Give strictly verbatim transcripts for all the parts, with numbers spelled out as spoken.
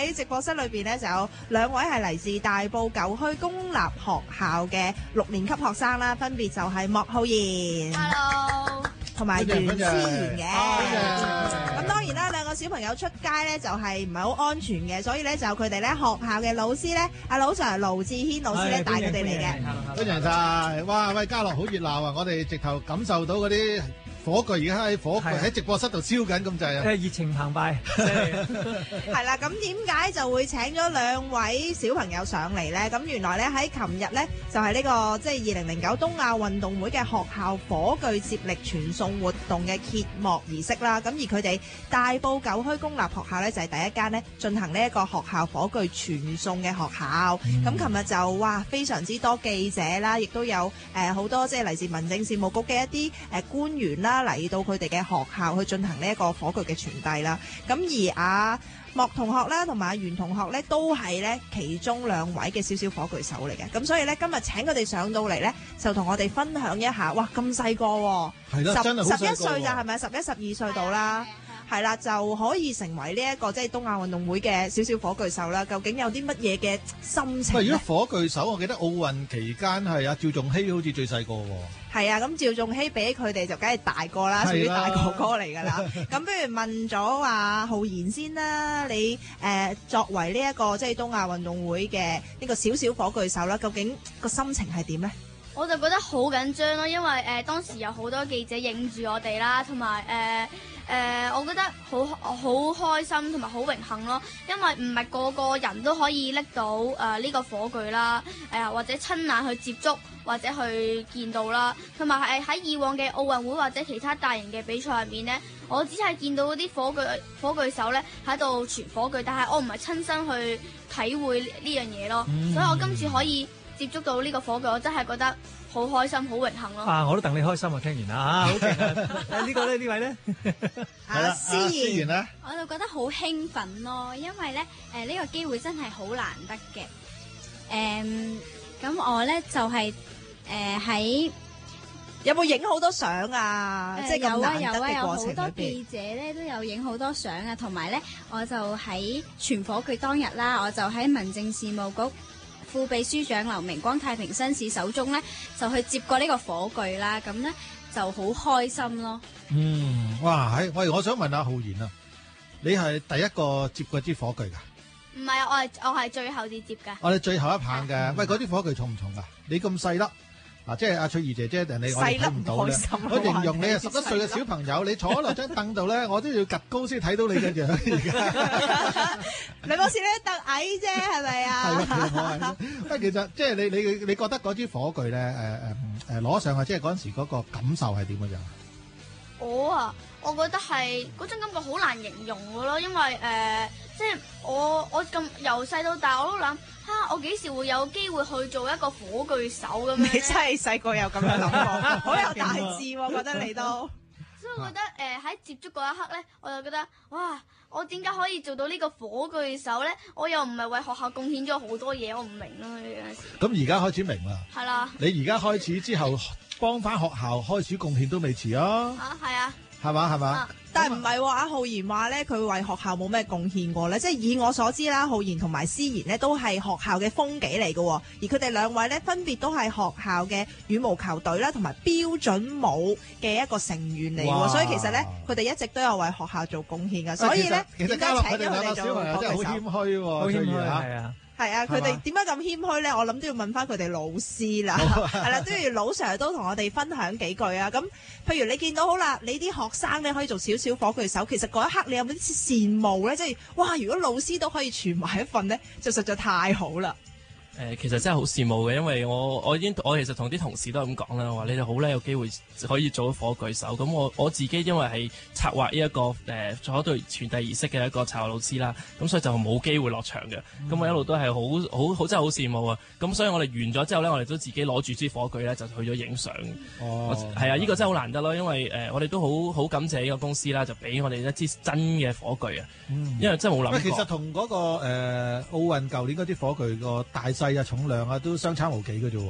喺直播室裏邊咧就有兩位係嚟自大埔舊墟公立學校嘅六年級學生啦，分別就係莫浩然 ，Hello， 同埋袁思妍嘅。 咁咁當然啦，兩個小朋友出街咧就係唔係好安全嘅，所以咧就佢哋咧學校嘅老師咧，阿老 Sir 盧志軒老師咧帶佢哋嚟嘅。 歡迎晒！哇喂，嘉樂好熱鬧啊！我哋直頭感受到嗰啲火炬，而家喺火炬喺直播室度燒緊咁滯啊！ 誒熱情澎湃， 係啦，咁點解就會請咗兩位小朋友上嚟咧？咁原來咧喺琴日咧就係呢個即係二零零九東亞運動會嘅學校火炬接力傳送活動嘅揭幕儀式啦。咁而佢哋大埔舊墟公立學校咧就係第一間咧進行呢一個學校火炬傳送嘅學校。咁琴日就哇非常之多記者啦，亦都有誒好多即係嚟自民政事務局嘅一啲誒官員啦。嚟到佢哋嘅學校去進行呢一個火炬嘅傳遞啦，咁而阿莫同學啦同埋阿袁同學咧都係咧其中兩位嘅小小火炬手嚟嘅，咁所以咧今日請佢哋上到嚟咧就同我哋分享一下，哇咁細個喎， 係啦，真係好細個喎， 十一歲咋係咪？十一十二歲到啦。係啦，就可以成為呢、這、一個即係東亞運動會嘅小小火炬手啦。究竟有啲乜嘢嘅心情？ 如果火炬手，我記得奧運期間係阿趙仲熙好似最細個喎。 係啊，咁趙仲熙比佢哋就梗係大個啦，屬於大哥哥嚟㗎啦。咁不如問咗話浩然先啦，你誒、呃、作為呢、這、一個即係東亞運動會嘅呢個小小火炬手啦，究竟個心情係點咧？ 我就覺得好緊張咯，因為誒、呃、當時有好多記者影住我哋啦，同埋誒。誒、呃，我覺得好好開心同埋好榮幸咯，因為唔係個個人都可以拎到誒呢、呃這個火炬啦，誒、呃、或者親眼去接觸或者去見到啦，同埋係喺以往嘅奧運會或者其他大型嘅比賽入面呢，我只係見到嗰啲火炬火炬手咧喺度傳火炬，但係我唔係親身去體會呢樣嘢咯，嗯、所以我今次可以接觸到呢個火炬，我真係覺得好開心，好榮幸咯！ 啊，我都戥你開心啊！聽完啦，啊，好勁啊！誒，呢個咧，呢位咧， 阿思妍咧， 我就覺得好興奮咯，因為咧，誒、呃、呢、這個機會真係好難得嘅。誒、嗯，咁我咧就係誒喺有冇影好多相啊？ 呃、 即係咁難得嘅過程裏邊。 有啊有啊，有好多記者咧都有影好多相啊，同埋咧，我就喺傳火炬當日啦，我就喺民政事務局副秘書長劉明光太平紳士手中咧，就去接過呢個火炬啦，咁咧就好開心咯。 嗯，哇，喺喂，我想問下浩然啊，你係第一個接嗰支火炬噶？ 唔係啊，我係我係最後至接噶。 我哋最後一棒嘅，嗯、喂，嗰啲火炬重唔重噶？你咁細粒。嗱、啊，即係阿翠怡姐姐，人哋我哋睇唔到咧。我形容你係十一歲嘅小朋友，你坐喺落張凳度咧，我都要趌高先睇到你嘅樣。而家你嗰時咧凳矮啫，係咪啊？ 係啊，不其實即係你你你覺得嗰支火炬咧，誒誒誒攞上去，即係嗰陣時嗰個感受係點嘅樣？ 我啊，我覺得係嗰種感覺好難形容嘅咯，因為誒、呃，即係我我咁由細到大我都諗。哈！我幾時會有機會去做一個火炬手咁樣？ 你真係細個有咁樣諗過，好有大志喎！覺得你都， 所以我覺得誒喺、呃、接觸嗰一刻咧，我就覺得哇！我點解可以做到呢個火炬手咧？我又唔係為學校貢獻咗好多嘢，我唔明咯呢件事。 咁而家開始明啦。係啦。你而家開始之後幫翻學校開始貢獻都未遲啊！ 啊，係啊。 係嘛係嘛？啊、 但係唔係喎，阿浩然話咧，佢為學校冇咩貢獻過咧。即係以我所知啦，浩然同埋思妍呢都係學校嘅風紀嚟嘅，而佢哋兩位咧分別都係學校嘅羽毛球隊啦，同埋標準舞嘅一個成員嚟喎。所以其實咧，佢哋一直都有為學校做貢獻㗎。所以咧， 其實嘉樂佢哋兩個小朋友真係好謙虛喎，好謙虛啊！ 係啊，佢哋點解咁謙虛咧？我諗都要問翻佢哋老師啦，係啦，都要老 Sir 都同我哋分享幾句啊。咁，譬如你見到好啦，你啲學生咧可以做少少火炬手，其實嗰一刻你有冇啲羨慕咧？即係哇，如果老師都可以傳埋一份咧，就實在太好啦。 誒、呃、其實真係好羨慕嘅，因為我我已經我其實同啲同事都係咁講啦，話你哋好叻有機會可以做到火炬手。咁我我自己因為係策劃呢、這、一個誒做咗對傳遞儀式嘅一個策劃老師啦，咁所以就冇機會落場嘅。咁、嗯、我一路都係好好好真係好羨慕啊！咁所以我哋完咗之後咧，我哋都自己攞住支火炬咧就去咗影相。哦，係啊，呢、這個真係好難得咯，因為誒、呃、我哋都好好感謝呢個公司啦，就俾我哋一支真嘅火炬啊！嗯、因為真係冇諗過。 其實同嗰、那個誒、呃、奧運舊年嗰啲火炬個大細啊、重量啊都相差無幾嘅啫喎。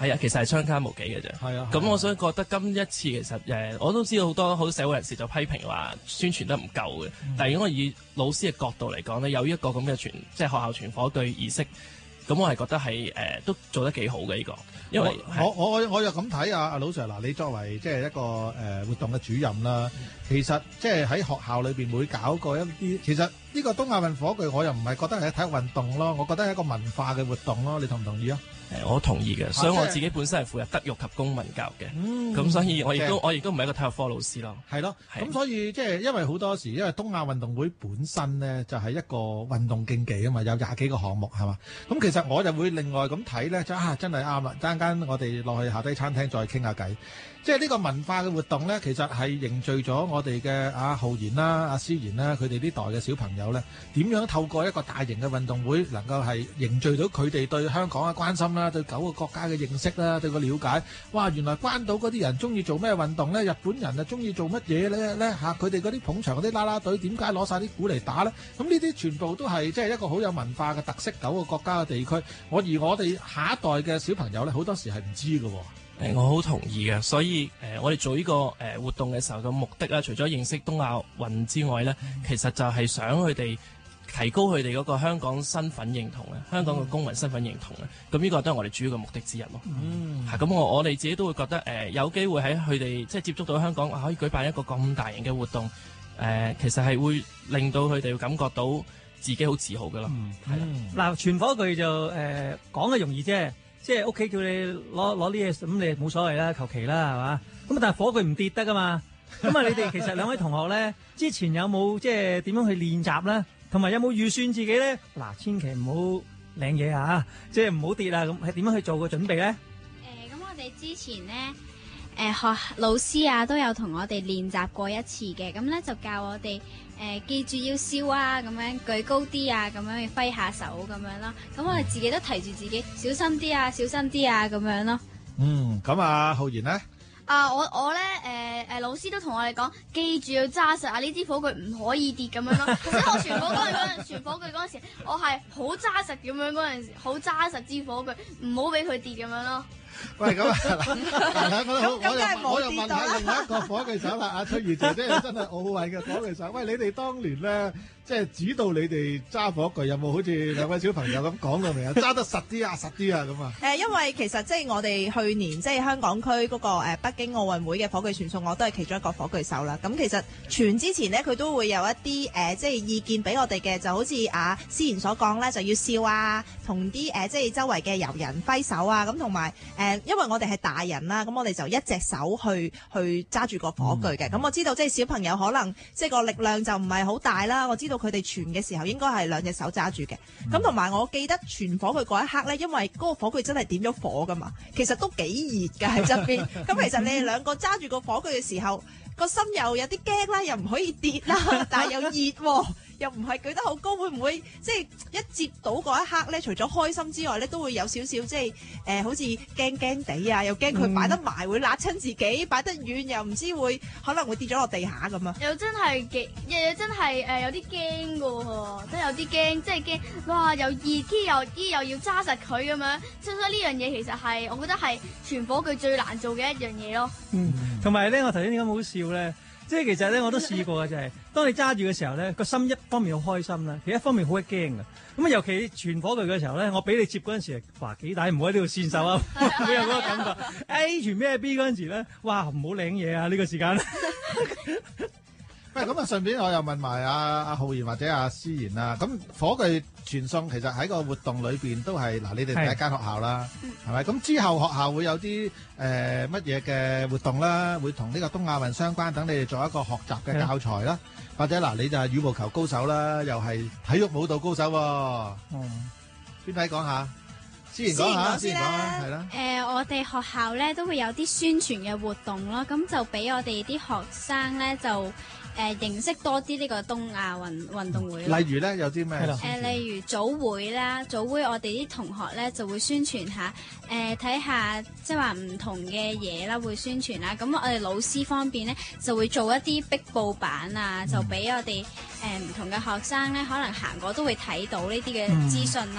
係啊，其實係相差無幾嘅啫。 係啊， 咁我想覺得今一次其實誒，我都知道好多好多社會人士就批評話宣傳得唔夠嘅。嗯、但係如果我以老師嘅角度嚟講咧，有一個咁嘅傳即係學校傳火炬儀式，咁我係覺得係誒、呃、都做得幾好嘅呢、這個。因為我我我我又咁睇啊，阿老 Sir 嗱，你作為即係一個誒、呃、活動嘅主任啦，嗯、其實即係喺學校裏邊會搞過一啲，其實呢個東亞運火炬我又唔係覺得係體育運動咯，我覺得係一個文化嘅活動咯，你同唔同意啊？誒， 我同意嘅，所以我自己本身係負責德育及公民教育嘅，咁、嗯、所以我亦都我亦都唔係一個體育科老師咯。係咯，咁所以即係因為好多時，因為東亞運動會本身咧就係一個運動競技啊嘛，有廿幾個項目係嘛，咁其實我就會另外咁睇咧，就啊真係啱啦，陣間我哋落去下低餐廳再傾下偈。即係呢個文化嘅活動咧，其實係凝聚咗我哋嘅阿浩然啦、阿思妍啦，佢哋呢代嘅小朋友咧，點樣透過一個大型嘅運動會，能夠係凝聚到佢哋對香港嘅關心啦，對九個國家嘅認識啦，對個了解。哇！原來關島嗰啲人中意做咩運動咧？日本人啊中意做乜嘢咧？咧嚇佢哋嗰啲捧場嗰啲啦啦隊點解攞晒啲鼓嚟打咧？咁呢啲全部都係即係一個好有文化嘅特色，九個國家嘅地區。我而我哋下一代嘅小朋友咧，好多時係唔知㗎喎。誒，我好同意嘅，所以誒、呃，我哋做呢、這個誒、呃、活動嘅時候嘅目的啦，除咗認識東亞運之外咧，嗯、其實就係想佢哋提高佢哋嗰個香港身份認同咧，香港嘅公民身份認同咧，咁呢、嗯、個都係我哋主要嘅目的之一咯。嗯，係咁，我我哋自己都會覺得誒、呃，有機會喺佢哋即係接觸到香港，可以舉辦一個咁大型嘅活動，誒、呃，其實係會令到佢哋感覺到自己好自豪噶咯。係啦，嗱，傳火炬就誒講嘅容易啫。即係屋企叫你攞攞啲嘢，咁你冇所謂啦，求其啦，係嘛？咁但係火炬唔跌得噶嘛？咁啊，你哋其實兩位同學咧，之前有冇即係點樣去練習咧？同埋有冇預算自己咧？嗱，千祈唔好領嘢啊！即係唔好跌啊！咁係點樣去做個準備咧？誒、呃，咁我哋之前咧，誒、呃、學老師啊都有同我哋練習過一次嘅，咁咧就教我哋。誒、呃、記住要笑啊，咁樣舉高啲啊，咁樣要揮下手咁樣咯。咁我哋自己都提住自己小心啲啊，小心啲啊，咁樣咯。嗯，咁啊，浩然咧？啊，我我咧誒誒老師都同我哋講，記住要揸實啊！呢支火炬唔可以跌咁樣咯。所以我傳火炬嗰陣，傳火炬嗰陣時，我係好揸實咁樣嗰陣時，好揸實支火炬，唔好俾佢跌咁樣咯。喂，咁啊，嗱，我又我又我又問下另外一個火炬手啦，阿翠兒姐姐又真係奧運嘅火炬手。喂，你哋當年咧，即係指導你哋揸火炬，有冇好似兩位小朋友咁講到未啊？揸得實啲啊，實啲啊咁啊？誒，因為其實即係我哋去年即係香港區嗰個誒北京奧運會嘅火炬傳送，我都係其中一個火炬手啦。咁其實傳之前咧，佢都會有一啲誒即係意見俾我哋嘅，就好似阿思妍所講咧，就要笑啊，同啲誒即係周圍嘅遊人揮手啊，咁同埋誒。因為我哋係大人啦，咁我哋就一隻手去去揸住個火炬嘅。咁、嗯、我知道即係小朋友可能即係個力量就唔係好大啦。我知道佢哋傳嘅時候應該係兩隻手揸住嘅。咁同埋我記得傳火炬嗰一刻咧，因為嗰個火炬真係點咗火噶嘛，其實都幾熱㗎喺側邊。咁其實你哋兩個揸住個火炬嘅時候，個心又有啲驚啦，又唔可以跌啦，但係又熱喎。又唔係舉得好高，會唔會即係一接到嗰一刻咧？除咗開心之外咧，都會有少少即係誒，好似驚驚地啊，又驚佢擺得埋會辣親自己，擺得遠又唔知會可能會跌咗落地下咁啊！又真係幾，又真係誒有啲驚㗎喎，真係有啲驚，即係驚哇！又熱，啲又啲又要揸實佢咁樣，所以呢樣嘢其實係我覺得係傳火炬最難做嘅一樣嘢咯。嗯，同埋咧，我頭先點解好笑咧？即係其實咧，我都試過嘅，就係、是、當你揸住嘅時候咧，個心一方面好開心啦，其實一方面好驚嘅。咁啊，尤其傳火炬嘅時候咧，我俾你接嗰陣時，哇幾大唔好喺呢度線手啊，會有嗰個感覺。A 傳咩 B 嗰陣時咧，哇唔好領嘢啊呢、呢個時間。喂，咁啊，順便我又問埋阿阿浩然或者阿思妍啦。咁火炬傳送其實喺個活動裏邊都係嗱，你哋第一間學校啦，係咪？咁之後學校會有啲誒乜嘢嘅活動啦，會同呢個東亞運相關，等你哋做一個學習嘅教材啦。或者嗱，你就係羽毛球高手啦，又係體育舞蹈高手喎。嗯，邊位講下？思妍講下，思妍講下，係啦。誒，我哋學校咧都會有啲宣傳嘅活動咯，咁就俾我哋啲學生咧就。誒、呃、認識多啲呢個東亞運運動會。例如咧有啲咩？誒、呃、例如早會啦，早會我哋啲同學咧就會宣傳下，誒睇下即係話唔同嘅嘢啦，會宣傳啦。咁我哋老師方面咧就會做一啲壁報板啊，就俾我哋誒唔同嘅學生咧，可能行過都會睇到呢啲嘅資訊咯。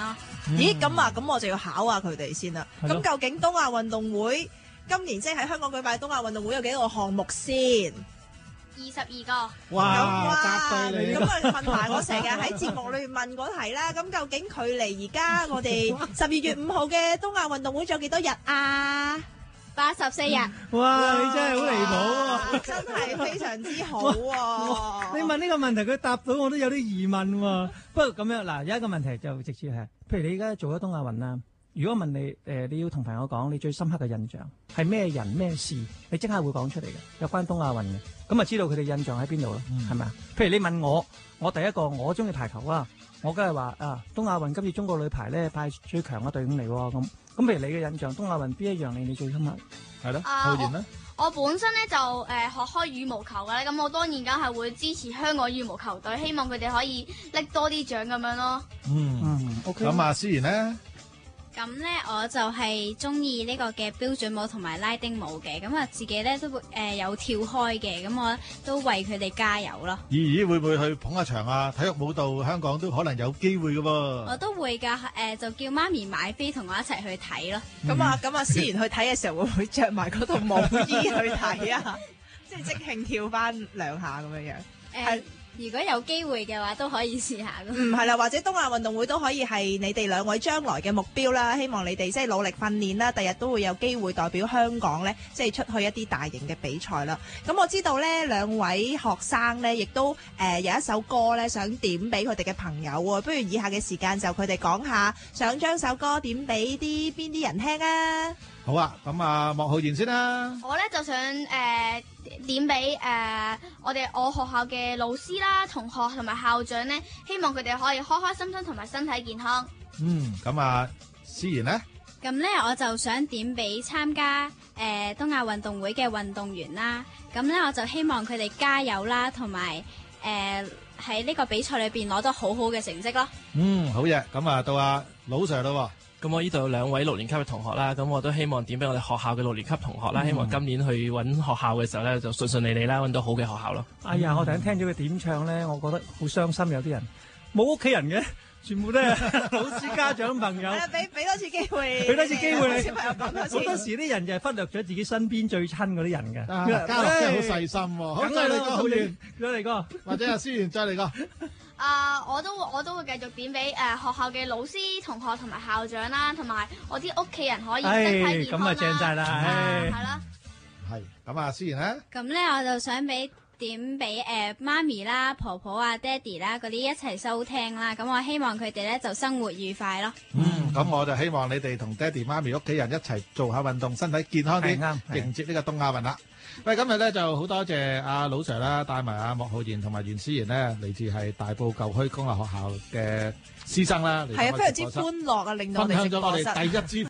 咦，咁啊，咁我就要考下佢哋先啦。 係咯咁究竟東亞運動會今年即係喺香港舉辦東亞運動會有幾個項目先？ 二十二個。 哇， 咁答對你咁啊問埋我成日喺節目裏面問嗰題啦。咁究竟距離而家我哋十二月五號嘅東亞運動會仲有幾多日啊？ 八十四日。 哇！你真係好離譜喎！ 真係非常之好喎！ 你問呢個問題，佢答到我都有啲疑問喎。不過咁樣嗱，有一個問題就直接係，譬如你而家做咗東亞運啦，如果問你誒、呃，你要同朋友講你最深刻嘅印象係咩人咩事，你即刻會講出嚟嘅，有關東亞運嘅，咁啊知道佢哋印象喺邊度咯，係咪啊？譬如你問我，我第一個我中意排球啊，我梗係話啊，東亞運今次中國女排咧派最強嘅隊伍嚟喎，咁咁譬如你嘅印象，東亞運邊一樣令你最深刻？ 係咯， 啊浩然咧。 我本身咧就誒、呃、學開羽毛球嘅咧，咁我當然梗係會支持香港羽毛球隊，希望佢哋可以拎多啲獎咁樣咯。 嗯， 嗯，OK。 咁啊，思妍咧。 咁咧我就係中意呢個嘅標準舞同埋拉丁舞嘅，咁啊自己咧都會誒、呃、有跳開嘅，咁我都為佢哋加油咯。 咦咦，會唔會去捧下場啊？體育舞蹈香港都可能有機會嘅喎。 我都會㗎，誒、呃、就叫媽咪買飛同我一齊去睇咯。 咁啊，咁啊，思妍去睇嘅時候會唔會着埋嗰套舞衣去睇啊？即係即興跳翻兩下咁樣樣。 誒、 係如果有機會嘅話，都可以試下咯。 嗯，係啦，或者東亞運動會都可以係你哋兩位將來嘅目標啦。希望你哋即係努力訓練啦，第日都會有機會代表香港咧，即係出去一啲大型嘅比賽啦。咁我知道咧，兩位學生咧，亦都誒、呃、有一首歌咧，想點俾佢哋嘅朋友喎。不如以下嘅時間就佢哋講下，想將首歌點俾啲邊啲人聽啊？ 好啊，咁啊，莫浩然先啦。 我咧就想誒、呃、點俾誒、呃、我哋我學校嘅老師啦、同學同埋校長咧，希望佢哋可以開開心心同埋身體健康。 嗯，咁啊，思妍咧。 咁咧我就想點俾參加誒、呃、東亞運動會嘅運動員啦。咁咧我就希望佢哋加油啦，同埋誒喺呢個比賽裏邊攞到好好嘅成績咯。 嗯，好嘢。咁啊，到阿老 Sir 啦。 咁我呢度有兩位六年級嘅同學啦，咁我都希望點俾我哋學校嘅六年級同學啦， 嗯、 希望今年去揾學校嘅時候咧，就順順利利啦，揾到好嘅學校咯。 哎呀，我突然聽咗佢點唱咧，我覺得好傷心，有啲人冇屋企人嘅，全部都係老師、家長、朋友。 俾俾多次機會， 俾多次機會你。 小朋友講多次。 好多時啲人就係忽略咗自己身邊最親嗰啲人嘅。 啊，家樂真係好細心喎。好，再嚟個浩然， 再嚟個， 或者阿思妍再嚟個。 啊！我都我都會繼續點俾誒、呃、學校嘅老師、同學同埋校長啦，同埋我啲屋企人可以身體健康啦。 咁啊正晒啦， 係啦。 係咁啊，思妍咧。 咁咧我就想俾點俾誒媽咪啦、婆婆啊、爹哋啦嗰啲一齊收聽啦。咁我希望佢哋咧就生活愉快咯。 嗯，咁我就希望你哋同爹哋媽咪屋企人一齊做下運動，身體健康啲， 啱迎接呢個東亞運啦。喂，今日咧就好多謝阿老 Sir 啦，帶埋阿莫浩然同埋袁思妍咧，嚟自係大埔舊墟公立學校嘅師生啦， 係啊，非常之歡樂啊，令到我哋分享咗我哋第一支。